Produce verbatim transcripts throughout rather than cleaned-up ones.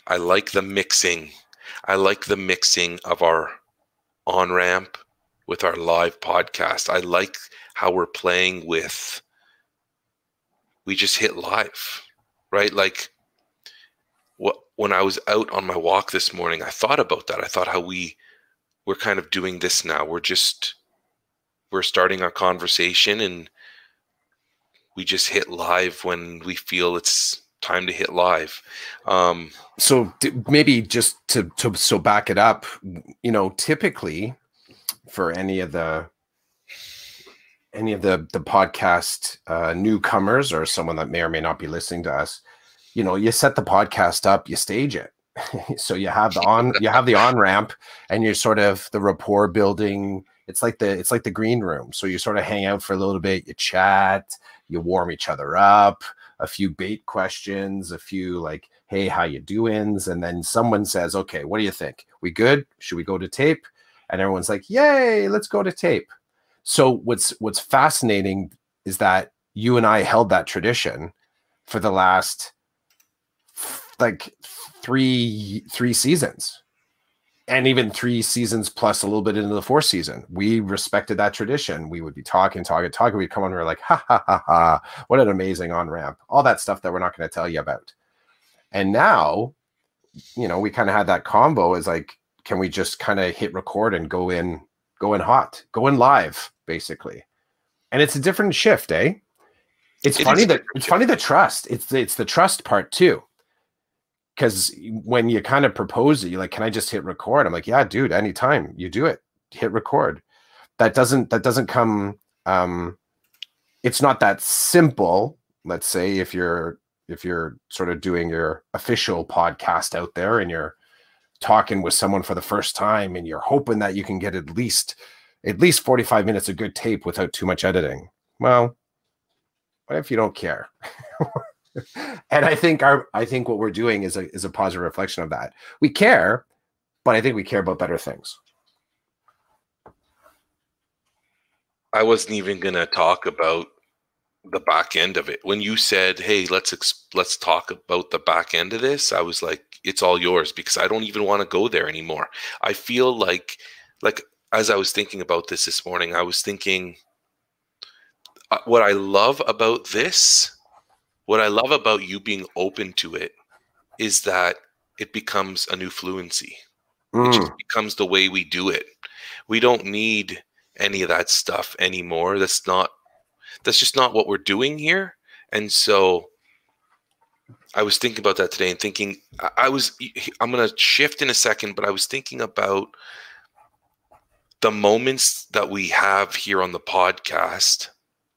I like the mixing. I like the mixing of our on-ramp with our live podcast. I like how we're playing with, we just hit live, right? Like what, when I was out on my walk this morning, I thought about that. I thought how we, we're kind of doing this now. We're just, we're starting our conversation and we just hit live when we feel it's time to hit live. Um, so d- maybe just to, to, so back it up, you know, typically for any of the, any of the, the podcast uh, newcomers or someone that may or may not be listening to us, you know, you set the podcast up, you stage it. So you have the on, you have the on ramp and you're sort of the rapport building. It's like the, it's like the green room. So you sort of hang out for a little bit, you chat, you warm each other up, a few bait questions, a few like, hey, how you doings? And then someone says, okay, what do you think? We good? Should we go to tape? And everyone's like, yay, let's go to tape. So what's, what's fascinating is that you and I held that tradition for the last like three, three seasons. And even three seasons plus a little bit into the fourth season, we respected that tradition. We would be talking, talking, talking. We'd come on, we were like, ha, ha, ha, ha. What an amazing on-ramp. All that stuff that we're not going to tell you about. And now, you know, we kind of had that combo is like, can we just kind of hit record and go in, go in hot, go in live, basically. And it's a different shift, eh? It's It funny is that it's funny the trust. It's it's the trust part too. Because when you kind of propose it, you're like, can I just hit record? I'm like, yeah, dude, anytime you do it, hit record. That doesn't, that doesn't come, um, it's not that simple. Let's say if you're, if you're sort of doing your official podcast out there and you're talking with someone for the first time and you're hoping that you can get at least, at least forty-five minutes of good tape without too much editing. Well, what if you don't care? And I think our, I think what we're doing is a is a positive reflection of that. We care, but I think we care about better things. I wasn't even going to talk about the back end of it. When you said, "Hey, let's ex- let's talk about the back end of this," I was like, "It's all yours," because I don't even want to go there anymore. I feel like, like as I was thinking about this this morning, I was thinking, uh, what I love about this. What I love about you being open to it is that it becomes a new fluency. Mm. It just becomes the way we do it. We don't need any of that stuff anymore. That's not, that's just not what we're doing here. And so I was thinking about that today and thinking, I was, I'm going to shift in a second, but I was thinking about the moments that we have here on the podcast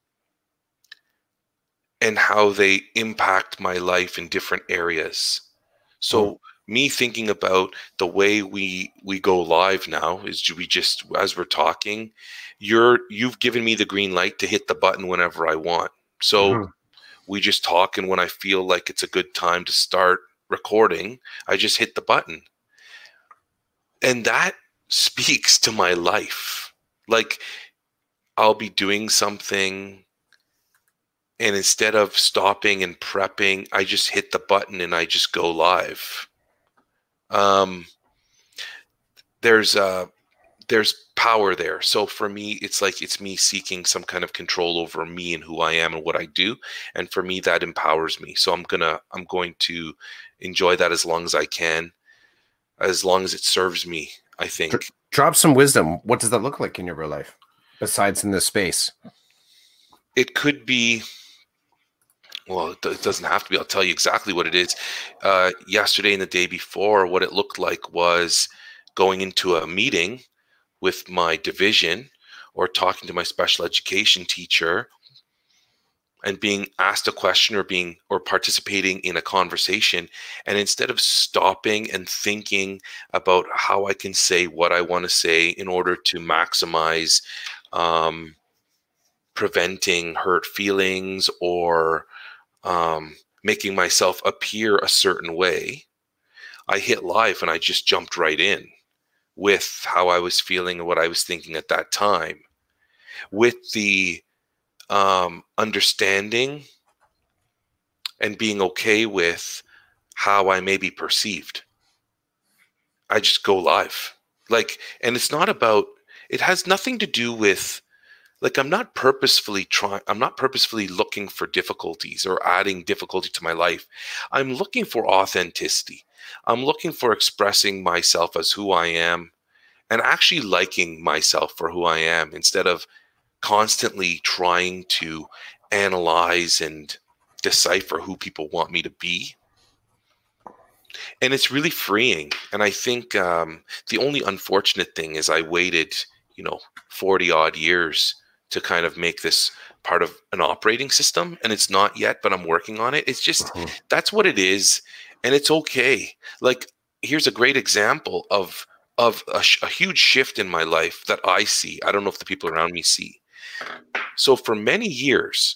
and how they impact my life in different areas. So mm. me thinking about the way we we go live now is we just, as we're talking, you're you've given me the green light to hit the button whenever I want. So mm-hmm. we just talk, and when I feel like it's a good time to start recording, I just hit the button. And that speaks to my life. Like I'll be doing something, and instead of stopping and prepping, I just hit the button and I just go live. Um, there's uh, there's power there. So for me, it's like it's me seeking some kind of control over me and who I am and what I do. And for me, that empowers me. So I'm gonna I'm going to enjoy that as long as I can, as long as it serves me, I think. Drop some wisdom. What does that look like in your real life, besides in this space? It could be. Well, it doesn't have to be. I'll tell you exactly what it is. Uh, yesterday and the day before, what it looked like was going into a meeting with my division or talking to my special education teacher and being asked a question or being or participating in a conversation. And instead of stopping and thinking about how I can say what I want to say in order to maximize um, preventing hurt feelings or Um, making myself appear a certain way, I hit live and I just jumped right in with how I was feeling and what I was thinking at that time, with the um, understanding and being okay with how I may be perceived. I just go live. Like, and it's not about, it has nothing to do with, like, I'm not purposefully trying, I'm not purposefully looking for difficulties or adding difficulty to my life. I'm looking for authenticity. I'm looking for expressing myself as who I am and actually liking myself for who I am instead of constantly trying to analyze and decipher who people want me to be. And it's really freeing. And I think um, the only unfortunate thing is I waited, you know, forty odd years to kind of make this part of an operating system. And it's not yet, but I'm working on it. It's just, uh-huh. That's what it is. And it's okay. Like, here's a great example of, of a, sh- a huge shift in my life that I see. I don't know if the people around me see. So for many years,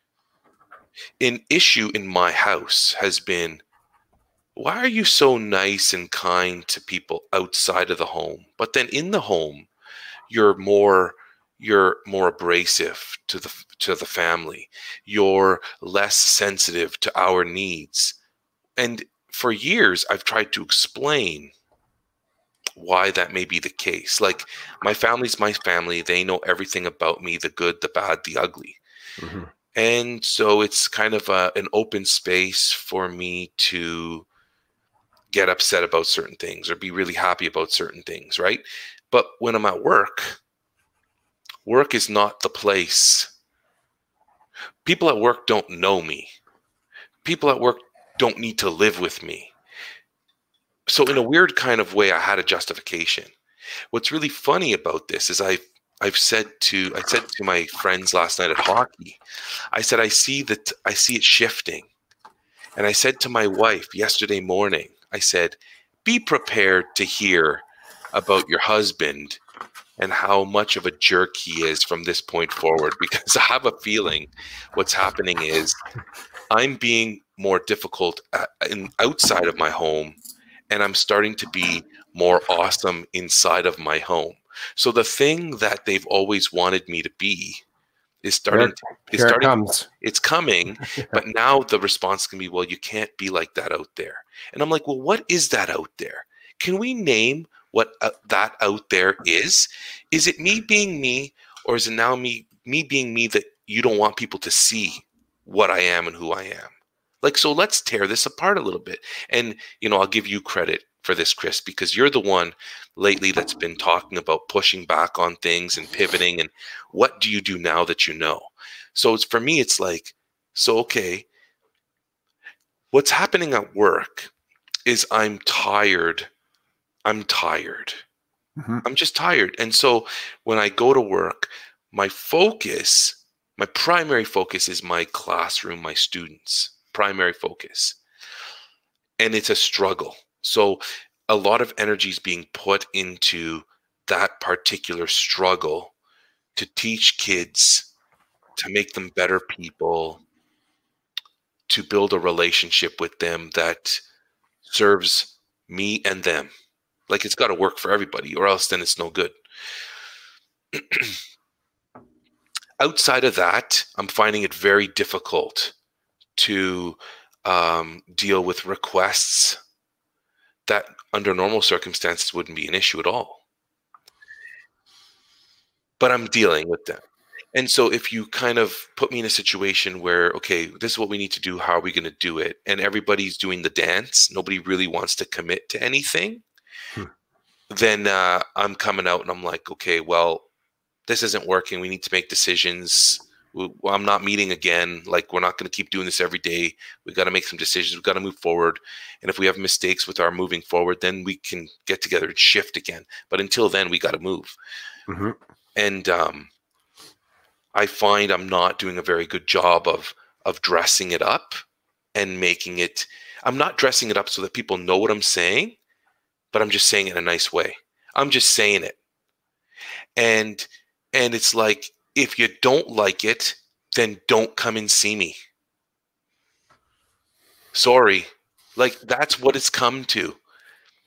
an issue in my house has been, why are you so nice and kind to people outside of the home? But then in the home, you're more you're more abrasive to the to the family. You're less sensitive to our needs. And for years, I've tried to explain why that may be the case. Like, my family's my family. They know everything about me, the good, the bad, the ugly. Mm-hmm. And so it's kind of a, an open space for me to get upset about certain things or be really happy about certain things, right? But when I'm at work, work is not the place. People at work don't know me. People at work don't need to live with me. So in a weird kind of way, I had a justification. What's really funny about this is I've I've said to I said to my friends last night at hockey, I said I see that I see it shifting. And I said to my wife yesterday morning, I said, be prepared to hear about your husband and how much of a jerk he is from this point forward, because I have a feeling what's happening is I'm being more difficult at, in, outside of my home, and I'm starting to be more awesome inside of my home. So the thing that they've always wanted me to be is starting. Here, is here starting. It comes. It's coming, but now the response can be, well, you can't be like that out there. And I'm like, well, what is that out there? Can we name what uh, that out there is? Is it me being me, or is it now me me being me that you don't want people to see what I am and who I am? Like, so let's tear this apart a little bit. And, you know, I'll give you credit for this, Chris, because you're the one lately that's been talking about pushing back on things and pivoting and what do you do now that you know? So it's, for me, it's like, so, okay, what's happening at work is I'm tired. I'm tired. Mm-hmm. I'm just tired. And so when I go to work, my focus, my primary focus is my classroom, my students, primary focus. And it's a struggle. So a lot of energy is being put into that particular struggle to teach kids, to make them better people, to build a relationship with them that serves me and them. Like, it's got to work for everybody, or else then it's no good. Outside of that, I'm finding it very difficult to um, deal with requests that under normal circumstances wouldn't be an issue at all. But I'm dealing with them. And so if you kind of put me in a situation where, okay, this is what we need to do, how are we going to do it? And everybody's doing the dance, nobody really wants to commit to anything, hmm. then uh, I'm coming out and I'm like, okay, well, this isn't working. We need to make decisions. We, well, I'm not meeting again. Like, we're not going to keep doing this every day. We got to make some decisions. We've got to move forward. And if we have mistakes with our moving forward, then we can get together and shift again. But until then, we got to move. Mm-hmm. And um, I find I'm not doing a very good job of of dressing it up and making it. I'm not dressing it up so that people know what I'm saying, but I'm just saying it in a nice way. I'm just saying it. And and it's like, if you don't like it, then don't come and see me. Sorry. Like, that's what it's come to.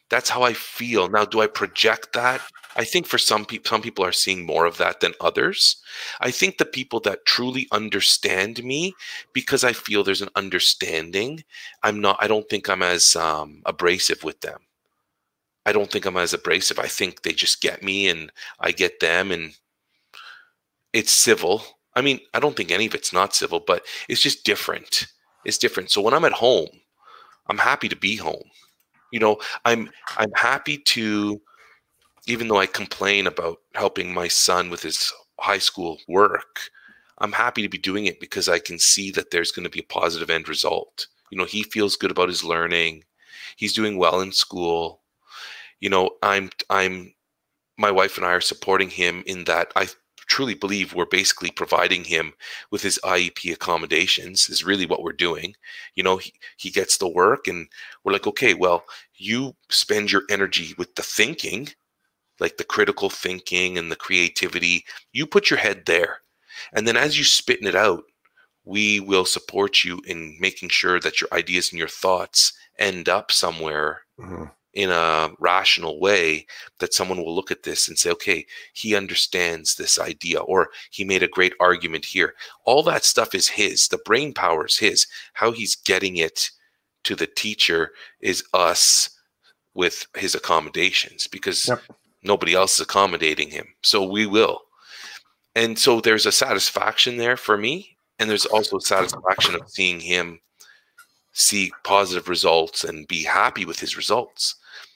That's how I feel. Now, do I project that? I think for some people, some people are seeing more of that than others. I think the people that truly understand me, because I feel there's an understanding, I'm not, I don't think I'm as um, abrasive with them. I don't think I'm as abrasive. I think they just get me and I get them, and it's civil. I mean, I don't think any of it's not civil, but it's just different. It's different. So when I'm at home, I'm happy to be home. You know, I'm I'm happy to, even though I complain about helping my son with his high school work, I'm happy to be doing it because I can see that there's going to be a positive end result. You know, he feels good about his learning. He's doing well in school. You know, I'm I'm my wife and I are supporting him in that. I truly believe we're basically providing him with his I E P accommodations is really what we're doing. You know, he, he gets the work and we're like, okay, well, you spend your energy with the thinking, like the critical thinking and the creativity. You put your head there. And then as you spitting it out, we will support you in making sure that your ideas and your thoughts end up somewhere mm-hmm. in a rational way, that someone will look at this and say, okay, he understands this idea, or he made a great argument here. All that stuff is his. The brain power is his. How he's getting it to the teacher is us with his accommodations, because yep. nobody else is accommodating him. So we will. And so there's a satisfaction there for me. And there's also satisfaction of seeing him see positive results and be happy with his results.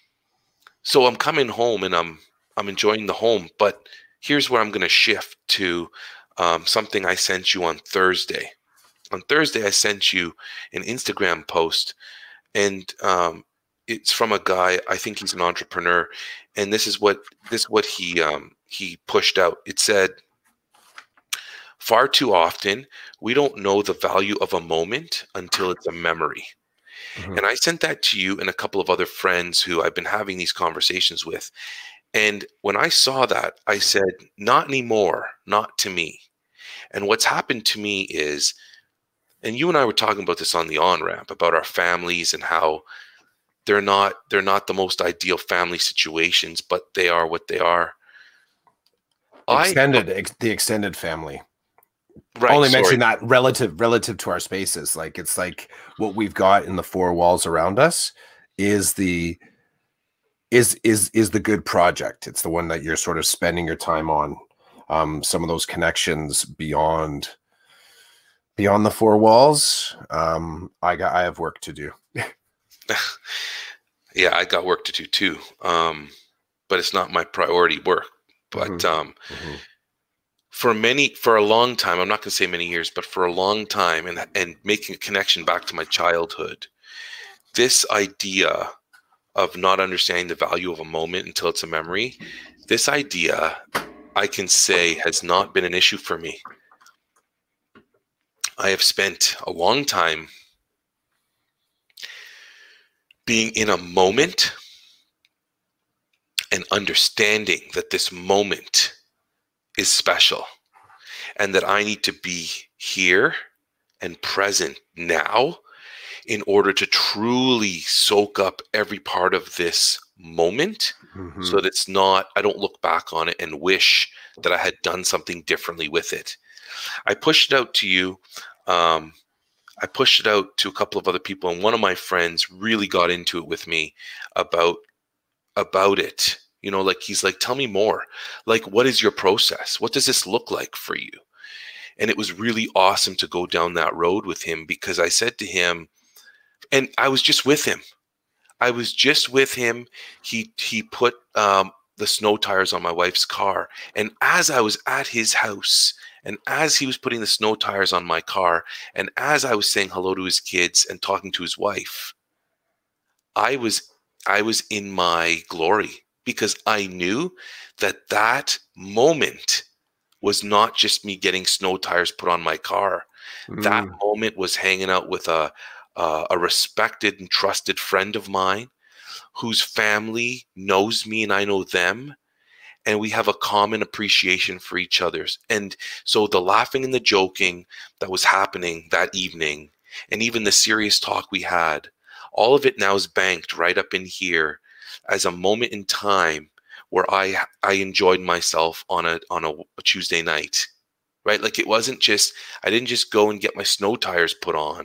So I'm coming home and I'm I'm enjoying the home. But here's where I'm going to shift to um, something I sent you on Thursday. On Thursday, I sent you an Instagram post, and um, it's from a guy. I think he's an entrepreneur, and this is what this is what he um, he pushed out. It said, "Far too often, we don't know the value of a moment until it's a memory." Mm-hmm. And I sent that to you and a couple of other friends who I've been having these conversations with. And when I saw that, I said, not anymore, not to me. And what's happened to me is, and you and I were talking about this on the on-ramp, about our families and how they're not they're not the most ideal family situations, but they are what they are. Extended, I, ex- the extended family. Right, only sorry. mention that relative relative to our spaces. Like, it's like what we've got in the four walls around us is the is is is the good project. It's the one that you're sort of spending your time on. Um, some of those connections beyond beyond the four walls. Um, I got I have work to do. Yeah, I got work to do too. Um, but it's not my priority work. But mm-hmm. um mm-hmm. For many, for a long time, I'm not going to say many years, but for a long time, and and making a connection back to my childhood, this idea of not understanding the value of a moment until it's a memory, this idea, I can say, has not been an issue for me. I have spent a long time being in a moment and understanding that this moment is special, and that I need to be here and present now in order to truly soak up every part of this moment, mm-hmm. so that it's not, I don't look back on it and wish that I had done something differently with it. I pushed it out to you. Um, I pushed it out to a couple of other people, and one of my friends really got into it with me about, about it. You know, like, he's like, tell me more. Like, what is your process? What does this look like for you? And it was really awesome to go down that road with him, because I said to him, and I was just with him. I was just with him. He, he put um, the snow tires on my wife's car. And as I was at his house, and as he was putting the snow tires on my car, and as I was saying hello to his kids and talking to his wife, I was, I was in my glory. Because I knew that that moment was not just me getting snow tires put on my car. Mm. That moment was hanging out with a, a a respected and trusted friend of mine, whose family knows me and I know them, and we have a common appreciation for each other's. And so the laughing and the joking that was happening that evening, and even the serious talk we had, all of it now is banked right up in here. as a moment in time where I I enjoyed myself on a on a, a Tuesday night, right? Like it wasn't just, I didn't just go and get my snow tires put on.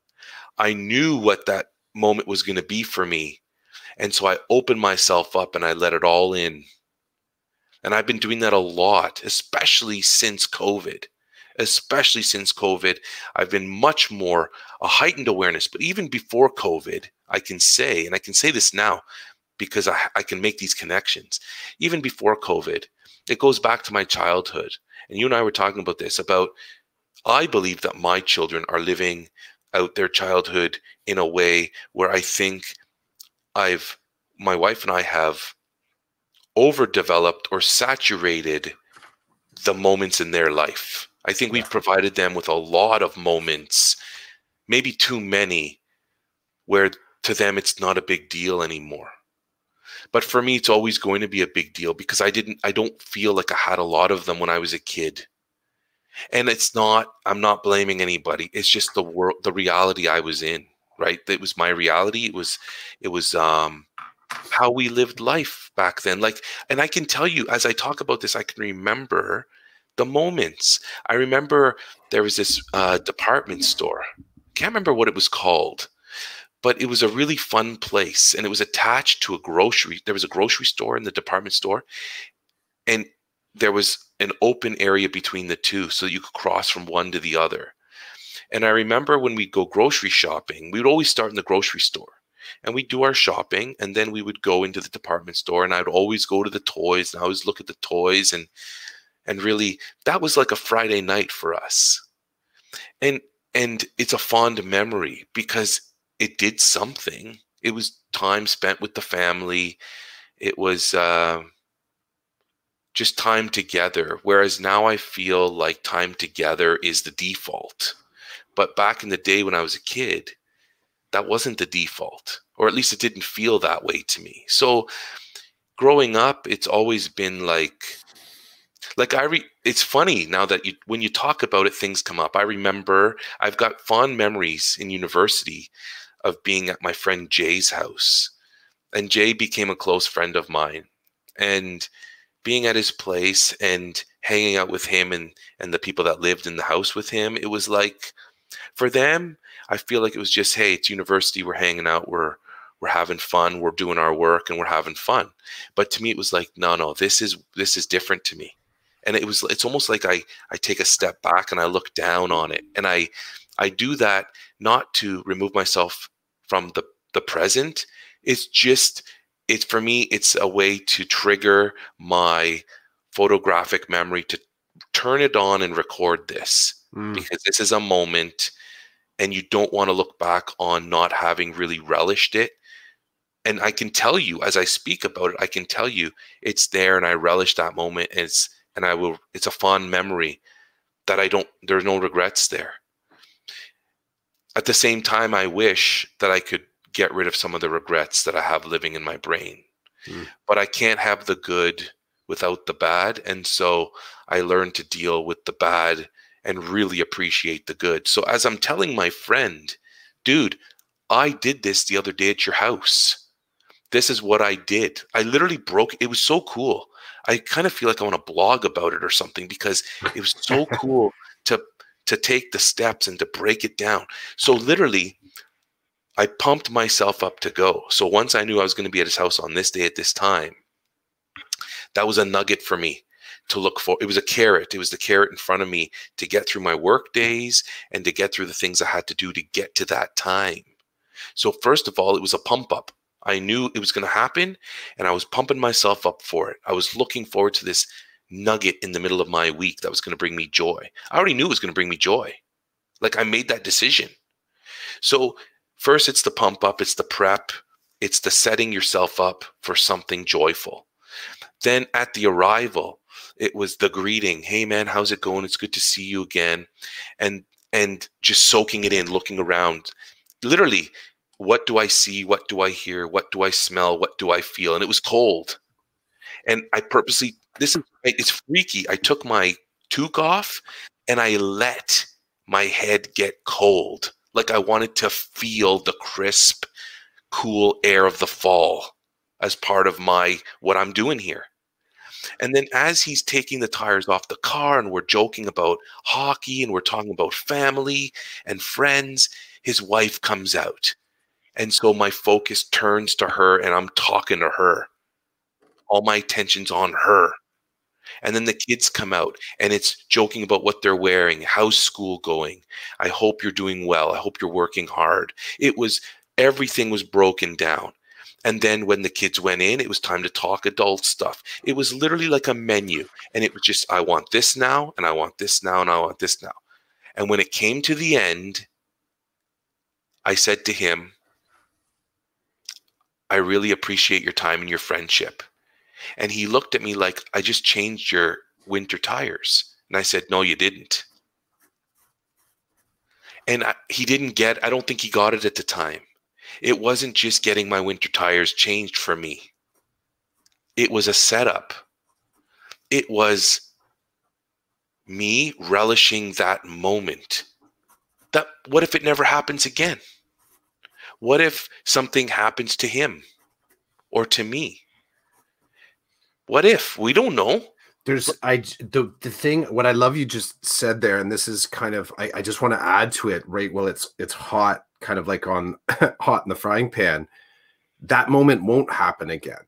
I knew what that moment was going to be for me. And so I opened myself up and I let it all in. And I've been doing that a lot, especially since COVID. Especially since COVID, I've been much more a heightened awareness. But even before COVID, I can say, and I can say this now because I, I can make these connections. Even before COVID, it goes back to my childhood. And you and I were talking about this, about I believe that my children are living out their childhood in a way where I think I've, my wife and I have overdeveloped or saturated the moments in their life. I think we've provided them with a lot of moments, maybe too many, where to them it's not a big deal anymore. But for me, it's always going to be a big deal because I didn't, I don't feel like I had a lot of them when I was a kid. And it's not, I'm not blaming anybody. It's just the world, the reality I was in, right? It was my reality. It was, it was, um, how we lived life back then. Like, and I can tell you, as I talk about this, I can remember the moments. I remember there was this uh, department store. Can't remember what it was called, but it was a really fun place. And it was attached to a grocery. There was a grocery store in the department store. And there was an open area between the two so you could cross from one to the other. And I remember when we'd go grocery shopping, we would always start in the grocery store. And we'd do our shopping, and then we would go into the department store, and I'd always go to the toys, and I always look at the toys, and and really, that was like a Friday night for us. And and it's a fond memory because it did something. It was time spent with the family. It was uh, just time together, whereas now I feel like time together is the default. But back in the day when I was a kid, that wasn't the default, or at least it didn't feel that way to me. So growing up, it's always been like, like I, re, it's funny now that you, when you talk about it, things come up. I remember I've got fond memories in university of being at my friend Jay's house, and Jay became a close friend of mine, and being at his place and hanging out with him and, and the people that lived in the house with him. It was like, for them, I feel like it was just, hey, it's university, we're hanging out, we're we're having fun, we're doing our work, and we're having fun. But to me, it was like, no, no, this is this is different to me. And it was, it's almost like I I take a step back and I look down on it, and I I do that not to remove myself from the the present. It's just, it's for me, it's a way to trigger my photographic memory to turn it on and record this, mm. because this is a moment. And you don't want to look back on not having really relished it. And I can tell you, as I speak about it, I can tell you it's there, and I relish that moment. And it's, and I will, it's a fond memory that I don't, there's no regrets there. At the same time, I wish that I could get rid of some of the regrets that I have living in my brain, mm. but I can't have the good without the bad. And so I learned to deal with the bad and really appreciate the good. So as I'm telling my friend, dude, I did this the other day at your house. This is what I did. I literally broke, it was so cool. I kind of feel like I want to blog about it or something because it was so cool to, to take the steps and to break it down. So literally, I pumped myself up to go. So once I knew I was going to be at his house on this day at this time, that was a nugget for me to look for. It was a carrot. It was the carrot in front of me to get through my work days and to get through the things I had to do to get to that time. So first of all, it was a pump up. I knew it was going to happen, and I was pumping myself up for it. I was looking forward to this nugget in the middle of my week that was going to bring me joy. I already knew it was going to bring me joy. Like, I made that decision. So first, it's the pump up, it's the prep, it's the setting yourself up for something joyful. Then at the arrival, it was the greeting. Hey man, how's it going? It's good to see you again. And and just soaking it in, looking around. Literally, what do I see? What do I hear? What do I smell? What do I feel? And it was cold. And I purposely, this is, it's freaky. I took my toque off and I let my head get cold. Like I wanted to feel the crisp, cool air of the fall. as part of my what I'm doing here. And then as he's taking the tires off the car and we're joking about hockey and we're talking about family and friends, his wife comes out. And so my focus turns to her and I'm talking to her. All my attention's on her. And then the kids come out and it's joking about what they're wearing. How's school going? I hope you're doing well. I hope you're working hard. It was, everything was broken down. And then when the kids went in, it was time to talk adult stuff. It was literally like a menu. And it was just, I want this now, and I want this now, and I want this now. And when it came to the end, I said to him, I really appreciate your time and your friendship. And he looked at me like, I just changed your winter tires. And I said, no, you didn't. And I, he didn't get, I don't think he got it at the time. It wasn't just getting my winter tires changed for me. It was a setup. It was me relishing that moment. That, what if it never happens again? What if something happens to him or to me? What if? We don't know. There's I the the thing what I love you just said there, and this is kind of I, I just want to add to it right while it's it's hot, kind of like on hot in the frying pan. That moment won't happen again.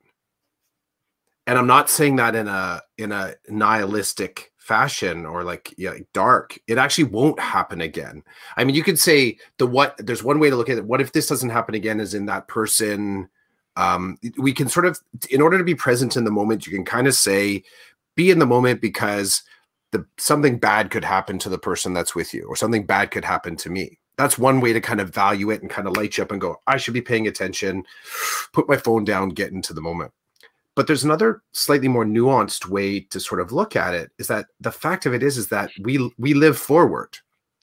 And I'm not saying that in a in a nihilistic fashion or like yeah, dark. It actually won't happen again. I mean, you could say the what there's one way to look at it. What if this doesn't happen again is in that person. Um, we can sort of, in order to be present in the moment, you can kind of say, be in the moment because the something bad could happen to the person that's with you, or something bad could happen to me. That's one way to kind of value it and kind of light you up and go, I should be paying attention, put my phone down, get into the moment. But there's another slightly more nuanced way to sort of look at it, is that the fact of it is, is that we, we live forward.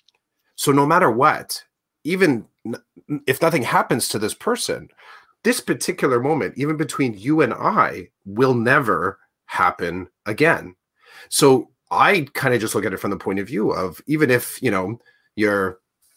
So no matter what, even if nothing happens to this person, this particular moment, even between you and I, will never happen again. So I kind of just look at it from the point of view of, even if, you know, you're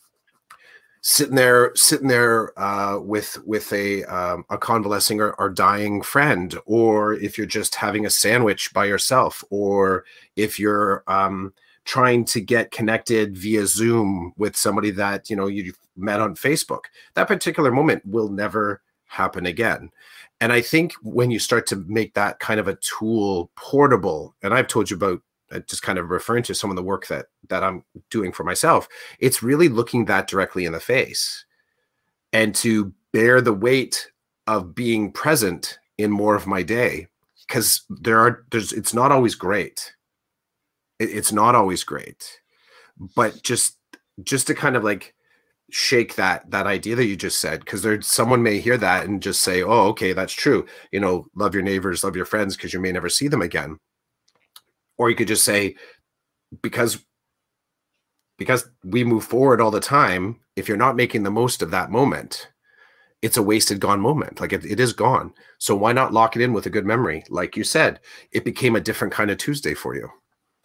sitting there, sitting there uh, with with a um, a convalescing or, or dying friend, or if you're just having a sandwich by yourself, or if you're um, trying to get connected via Zoom with somebody that, you know, you met on Facebook, that particular moment will never happen again. And I think when you start to make that kind of a tool portable, and I've told you about uh, just kind of referring to some of the work that that I'm doing for myself, it's really looking that directly in the face and to bear the weight of being present in more of my day, because there are there's it's not always great. It, it's not always great, but just just to kind of like shake that that idea that you just said, because there's someone may hear that and just say, oh, okay, that's true, you know, love your neighbors, love your friends, because you may never see them again. Or you could just say, because because we move forward all the time, if you're not making the most of that moment, it's a wasted gone moment. Like it, it is gone. So why not lock it in with a good memory? Like you said, it became a different kind of Tuesday for you.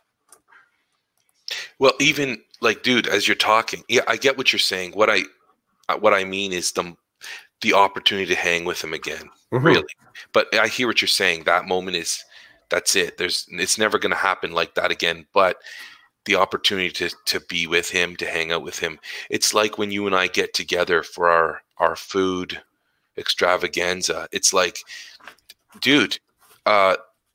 Well, even like, dude, as you're talking, yeah, I get what you're saying. What I, what I mean is the, the opportunity to hang with him again, mm-hmm. really. But I hear what you're saying. That moment is, that's it. There's, it's never going to happen like that again. But the opportunity to to be with him, to hang out with him, it's like when you and I get together for our our food extravaganza. It's like, dude, uh,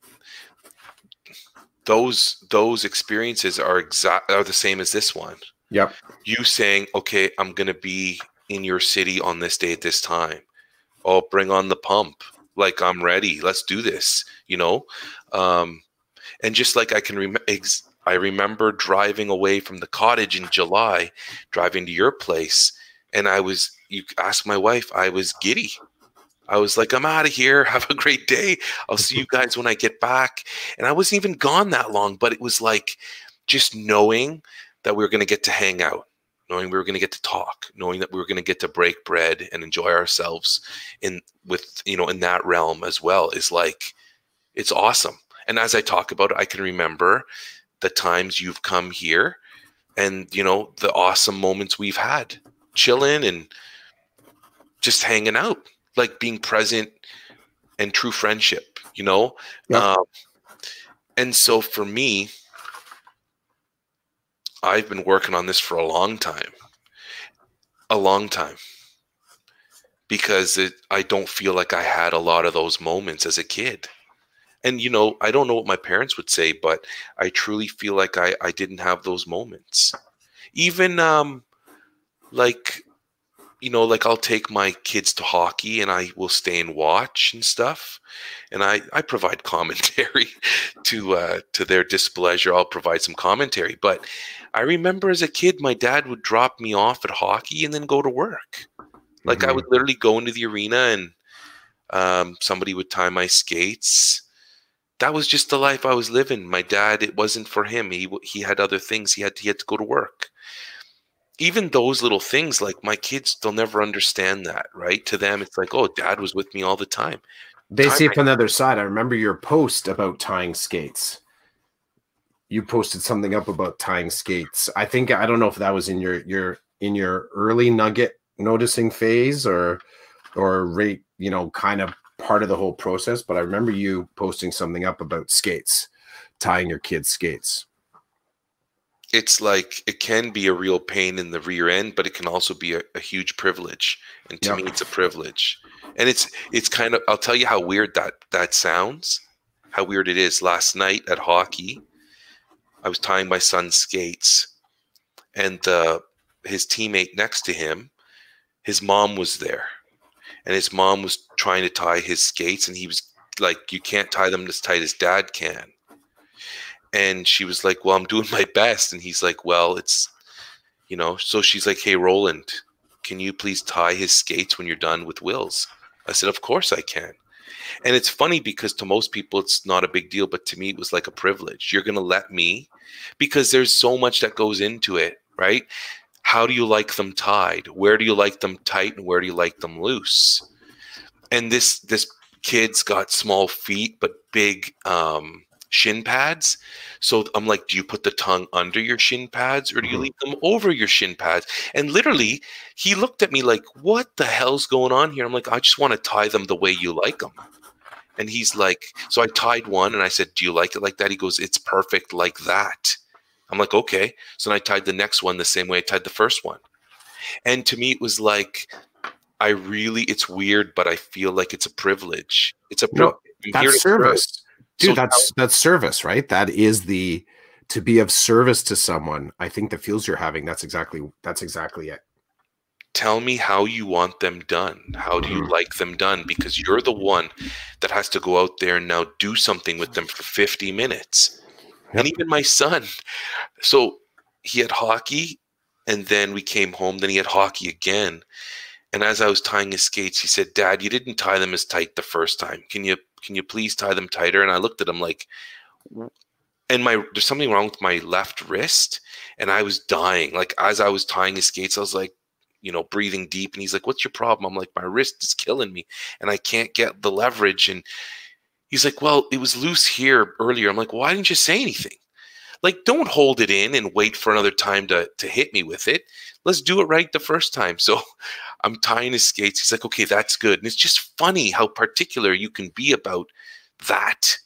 those those experiences are exact are the same as this one. Yep. You saying, okay, I'm gonna be in your city on this day at this time. Oh, bring on the pump. Like, I'm ready. Let's do this. You know, um, and just like I can remember, ex- I remember driving away from the cottage in July, driving to your place, and I was. You ask my wife. I was giddy. I was like, I'm out of here. Have a great day. I'll see you guys when I get back. And I wasn't even gone that long, but it was like just knowing that we were going to get to hang out, knowing we were going to get to talk, knowing that we were going to get to break bread and enjoy ourselves in with, you know, in that realm as well, is like, it's awesome. And as I talk about it, I can remember the times you've come here and, you know, the awesome moments we've had chilling and just hanging out. Like being present and true friendship, you know? Yep. Um, and so for me, I've been working on this for a long time, a long time, because it, I don't feel like I had a lot of those moments as a kid. And, you know, I don't know what my parents would say, but I truly feel like I, I didn't have those moments. Even um, like, you know, like I'll take my kids to hockey and I will stay and watch and stuff. And I, I provide commentary to uh, to their displeasure. I'll provide some commentary. But I remember as a kid, my dad would drop me off at hockey and then go to work. Like Mhm. I would literally go into the arena and um, somebody would tie my skates. That was just the life I was living. My dad, it wasn't for him. He he had other things. He had to, he had to go to work. Even those little things, like my kids, they'll never understand that, right? To them, it's like, oh, dad was with me all the time. They Time see it from the other side. I remember your post about tying skates. You posted something up about tying skates. I think, I don't know if that was in your your in your early nugget noticing phase or or rate, you know, kind of part of the whole process, but I remember you posting something up about skates, tying your kids' skates. It's like it can be a real pain in the rear end, but it can also be a, a huge privilege. And to Yep. me, it's a privilege. And it's it's kind of, I'll tell you how weird that that sounds, how weird it is. Last night at hockey, I was tying my son's skates, and uh, his teammate next to him, his mom was there, and his mom was trying to tie his skates, and he was like, "You can't tie them as tight as Dad can." And she was like, "Well, I'm doing my best," and he's like, "Well, it's, you know." So she's like, "Hey, Roland, can you please tie his skates when you're done with Will's?" I said, "Of course I can." And it's funny because to most people it's not a big deal, but to me it was like a privilege. You're going to let me, because there's so much that goes into it, right? How do you like them tied? Where do you like them tight and where do you like them loose? And this this kid's got small feet but big um, shin pads. So I'm like, do you put the tongue under your shin pads or do you Mhm. leave them over your shin pads? And literally, he looked at me like, what the hell's going on here? I'm like, I just want to tie them the way you like them. And he's like, so I tied one and I said, do you like it like that? He goes, it's perfect like that. I'm like, okay. So then I tied the next one the same way I tied the first one. And to me, it was like, I really, it's weird, but I feel like it's a privilege. It's a privilege. No, I'm here that's to serve. service. Dude, So that's that's service, right? That is the to be of service to someone. I think the feels you're having, that's exactly that's exactly it. tell me how you want them done. How do you Mhm. like them done? Because you're the one that has to go out there and now do something with them for fifty minutes. And Yep. even my son, so he had hockey and then we came home, then he had hockey again. And as I was tying his skates, he said, Dad, you didn't tie them as tight the first time. Can you can you please tie them tighter? And I looked at him like, and my there's something wrong with my left wrist. And I was dying. Like as I was tying his skates, I was like, you know, breathing deep. And he's like, what's your problem? I'm like, my wrist is killing me and I can't get the leverage. And he's like, well, it was loose here earlier. I'm like, well, why didn't you say anything? Like, don't hold it in and wait for another time to, to hit me with it. Let's do it right the first time. So I'm tying his skates. He's like, okay, that's good. And it's just funny how particular you can be about that.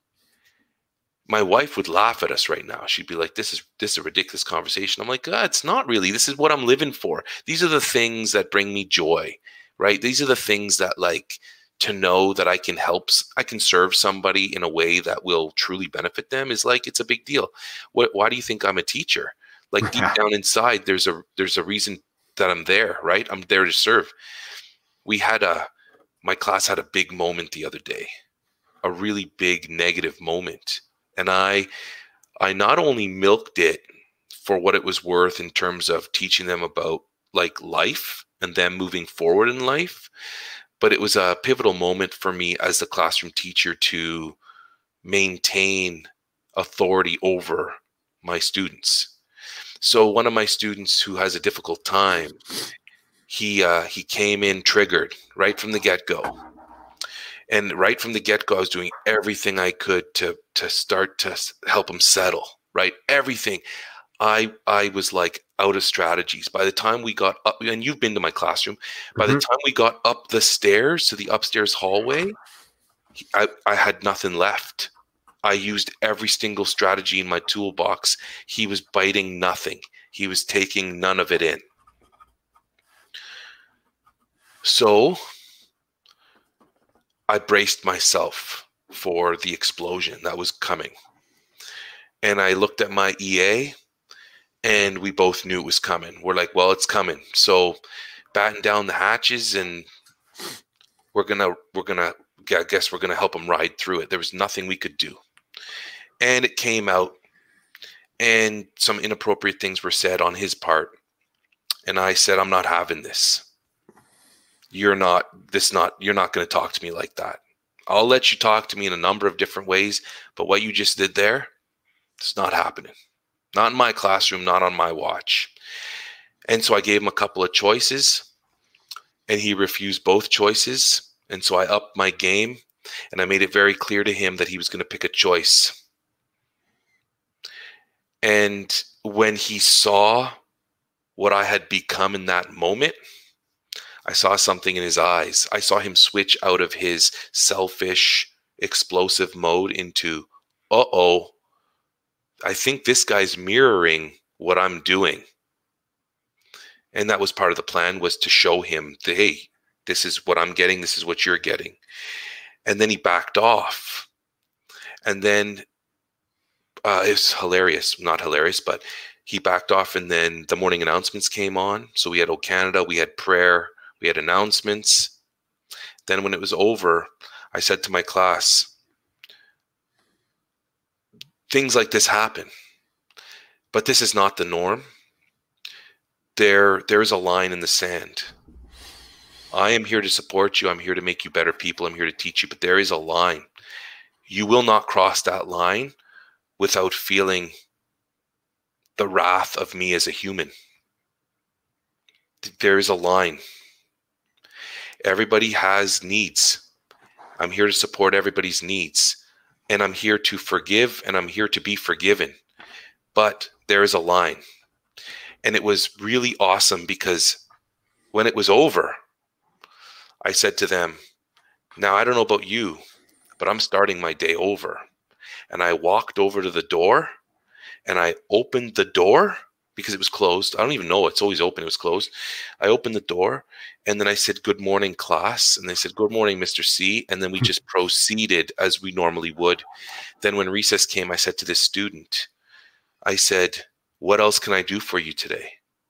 My wife would laugh at us right now. She'd be like, this is this is a ridiculous conversation. I'm like, ah, it's not really. This is what I'm living for. These are the things that bring me joy, right? These are the things that, like, to know that I can help, I can serve somebody in a way that will truly benefit them is like, it's a big deal. What, why do you think I'm a teacher? Like deep down inside, there's a, there's a reason that I'm there, right? I'm there to serve. We had a, my class had a big moment the other day, a really big negative moment. And I, I not only milked it for what it was worth in terms of teaching them about like life and them moving forward in life, but it was a pivotal moment for me as the classroom teacher to maintain authority over my students. So one of my students who has a difficult time, he uh, he came in triggered right from the get-go. And right from the get-go, I was doing everything I could to to start to help him settle, right? Everything. I I was like out of strategies. By the time we got up, and you've been to my classroom, by the Mhm. time we got up the stairs to the upstairs hallway, I, I had nothing left. I used every single strategy in my toolbox. He was biting nothing. He was taking none of it in. So I braced myself for the explosion that was coming. And I looked at my E A, and we both knew it was coming. We're like, well, it's coming. So batten down the hatches, and we're gonna we're gonna I guess we're gonna help him ride through it. There was nothing we could do. And it came out, and some inappropriate things were said on his part. And I said, I'm not having this. You're not this not you're not going to talk to me like that. I'll let you talk to me in a number of different ways, but what you just did there, it's not happening. Not in my classroom, not on my watch. And so I gave him a couple of choices, and he refused both choices. And so I upped my game, and I made it very clear to him that he was going to pick a choice. And when he saw what I had become in that moment, I saw something in his eyes. I saw him switch out of his selfish, explosive mode into, uh-oh, I think this guy's mirroring what I'm doing. And that was part of the plan, was to show him that, hey, this is what I'm getting, this is what you're getting. And then he backed off. And then uh, it's hilarious, not hilarious, but he backed off, and then the morning announcements came on. So we had O Canada, we had prayer, we had announcements. Then when it was over, I said to my class, things like this happen, but this is not the norm. There, there is a line in the sand. I am here to support you. I'm here to make you better people. I'm here to teach you, but there is a line. You will not cross that line without feeling the wrath of me as a human. There is a line. Everybody has needs. I'm here to support everybody's needs. And I'm here to forgive, and I'm here to be forgiven. But there is a line. And it was really awesome, because when it was over, I said to them, now I don't know about you, but I'm starting my day over. And I walked over to the door, and I opened the door because it was closed. I don't even know. It's always open. It was closed. I opened the door, and then I said, good morning, class. And they said, good morning, Mister C. And then we just proceeded as we normally would. Then when recess came, I said to this student, I said, what else can I do for you today?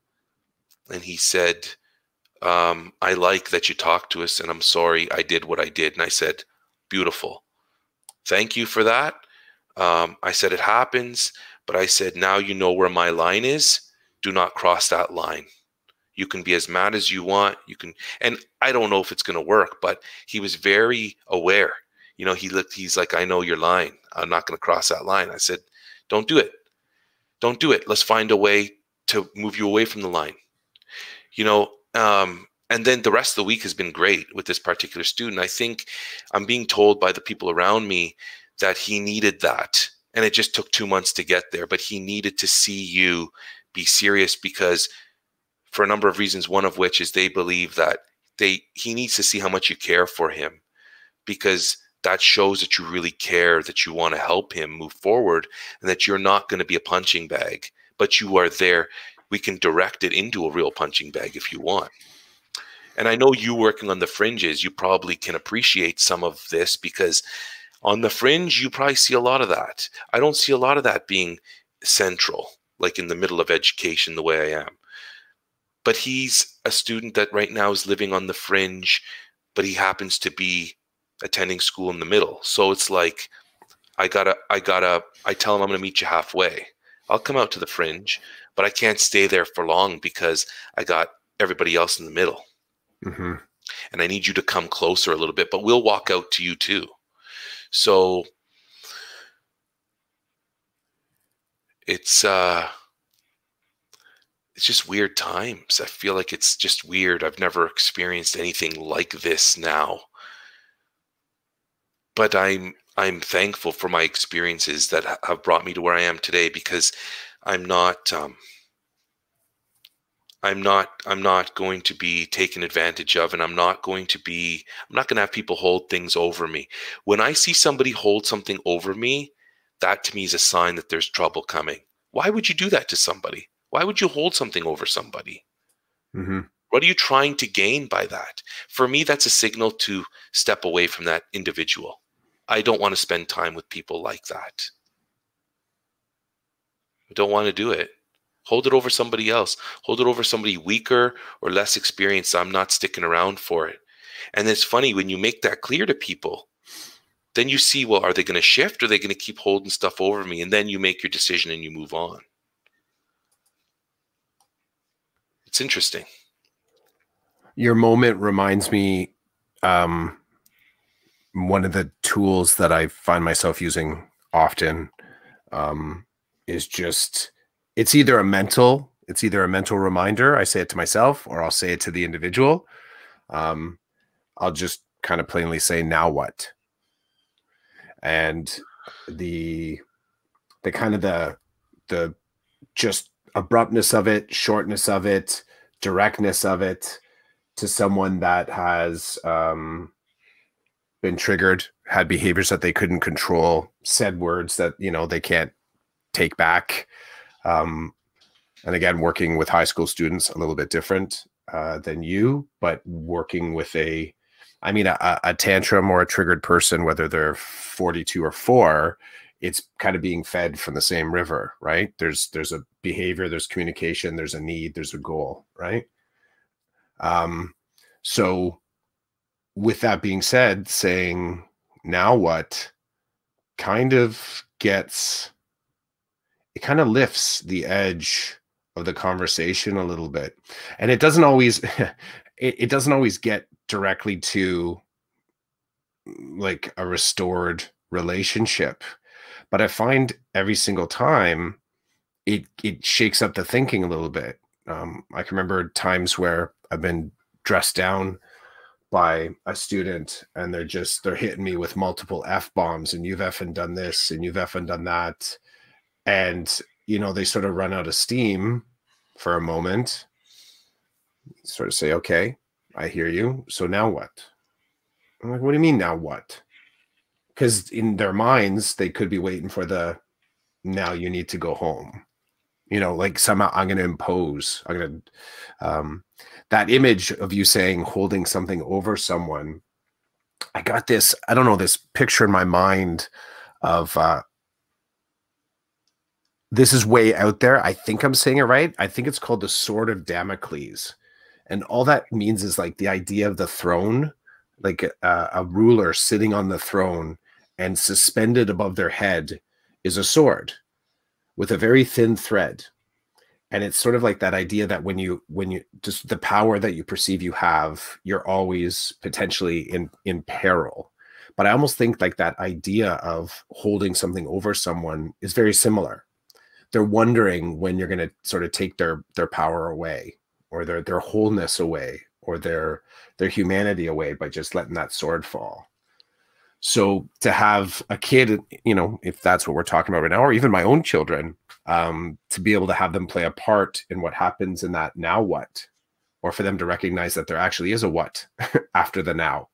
And he said, um, I like that you talked to us, and I'm sorry I did what I did. And I said, beautiful. Thank you for that. Um, I said, it happens. But I said, now you know where my line is. Do not cross that line. You can be as mad as you want. You can, and I don't know if it's going to work, but he was very aware. You know, he looked, he's like, I know your line. I'm not going to cross that line. I said, don't do it. Don't do it. Let's find a way to move you away from the line. You know, um, and then the rest of the week has been great with this particular student. I think I'm being told by the people around me that he needed that. And it just took two months to get there, but he needed to see you be serious, because for a number of reasons, one of which is they believe that they he needs to see how much you care for him, because that shows that you really care, that you want to help him move forward, and that you're not going to be a punching bag, but you are there. We can direct it into a real punching bag if you want. And I know you working on the fringes, you probably can appreciate some of this, because on the fringe, you probably see a lot of that. I don't see a lot of that being central, like in the middle of education, the way I am. But he's a student that right now is living on the fringe, but he happens to be attending school in the middle. So it's like, I gotta, I gotta, I tell him I'm gonna meet you halfway. I'll come out to the fringe, but I can't stay there for long because I got everybody else in the middle. Mm-hmm. And I need you to come closer a little bit, but we'll walk out to you too. So it's uh, it's just weird times. I feel like it's just weird. I've never experienced anything like this now. But I'm I'm thankful for my experiences that have brought me to where I am today, because I'm not um, I'm not I'm not going to be taken advantage of, and I'm not going to be I'm not going to have people hold things over me. When I see somebody hold something over me, that to me is a sign that there's trouble coming. Why would you do that to somebody? Why would you hold something over somebody? Mm-hmm. What are you trying to gain by that? For me, that's a signal to step away from that individual. I don't want to spend time with people like that. I don't want to do it. Hold it over somebody else. Hold it over somebody weaker or less experienced. I'm not sticking around for it. And it's funny when you make that clear to people, then you see, well, are they going to shift or are they going to keep holding stuff over me? And then you make your decision and you move on. It's interesting. Your moment reminds me, um, one of the tools that I find myself using often um, is just, it's either a mental, it's either a mental reminder. I say it to myself or I'll say it to the individual. Um, I'll just kind of plainly say, now what? And the, the kind of the, the just abruptness of it, shortness of it, directness of it to someone that has um, been triggered, had behaviors that they couldn't control, said words that, you know, they can't take back. Um, and again, working with high school students, a little bit different uh, than you, but working with a, I mean, a, a tantrum or a triggered person, whether they're forty-two or four, it's kind of being fed from the same river, right? There's, there's a behavior, there's communication, there's a need, there's a goal, right? Um, so with that being said, saying, now what, kind of gets, it kind of lifts the edge of the conversation a little bit. And it doesn't always, it, it doesn't always get directly to like a restored relationship. But I find every single time it, it shakes up the thinking a little bit. Um, I can remember times where I've been dressed down by a student and they're just, they're hitting me with multiple F bombs and you've effing done this and you've effing done that. And, you know, they sort of run out of steam for a moment, sort of say, okay, I hear you. So now what? I'm like, what do you mean now what? Because in their minds, they could be waiting for the, now you need to go home. You know, like somehow I'm going to impose, I'm going to, um, that image of you saying, holding something over someone. I got this, I don't know, this picture in my mind of, uh, this is way out there. I think I'm saying it right. I think it's called the Sword of Damocles. And all that means is like the idea of the throne, like a, a ruler sitting on the throne and suspended above their head is a sword with a very thin thread. And it's sort of like that idea that when you, when you just the power that you perceive you have, you're always potentially in, in peril. But I almost think like that idea of holding something over someone is very similar. They're wondering when you're going to sort of take their, their power away or their, their wholeness away or their, their humanity away by just letting that sword fall. So to have a kid, you know, if that's what we're talking about right now, or even my own children, um, to be able to have them play a part in what happens in that now what, or for them to recognize that there actually is a what after the now.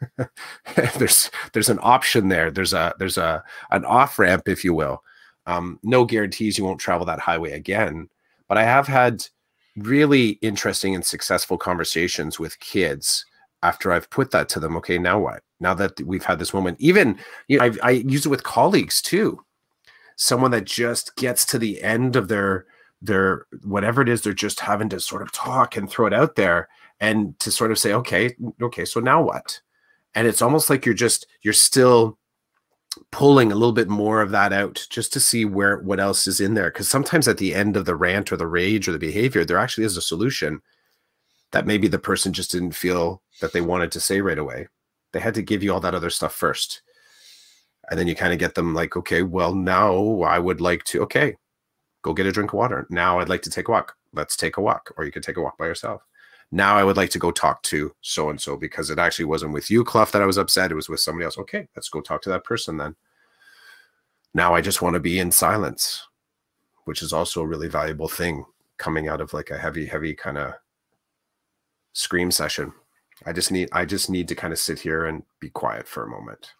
there's there's an option there. There's a there's a an off ramp, if you will. Um, no guarantees you won't travel that highway again. But I have had really interesting and successful conversations with kids after I've put that to them. Okay, now what? Now that we've had this moment, even, you know, I've, I use it with colleagues too. Someone that just gets to the end of their, their, whatever it is, they're just having to sort of talk and throw it out there and to sort of say, okay, okay, so now what? And it's almost like you're just, you're still pulling a little bit more of that out just to see where, what else is in there. Because sometimes at the end of the rant or the rage or the behavior, there actually is a solution that maybe the person just didn't feel that they wanted to say right away. They had to give you all that other stuff first. And then you kind of get them like, okay, well, now I would like to, okay, go get a drink of water. Now I'd like to take a walk. Let's take a walk. Or you could take a walk by yourself. Now I would like to go talk to so-and-so because it actually wasn't with you, Clough, that I was upset. It was with somebody else. Okay, let's go talk to that person then. Now I just want to be in silence, which is also a really valuable thing coming out of like a heavy, heavy kind of scream session. I just need, I just need to kind of sit here and be quiet for a moment.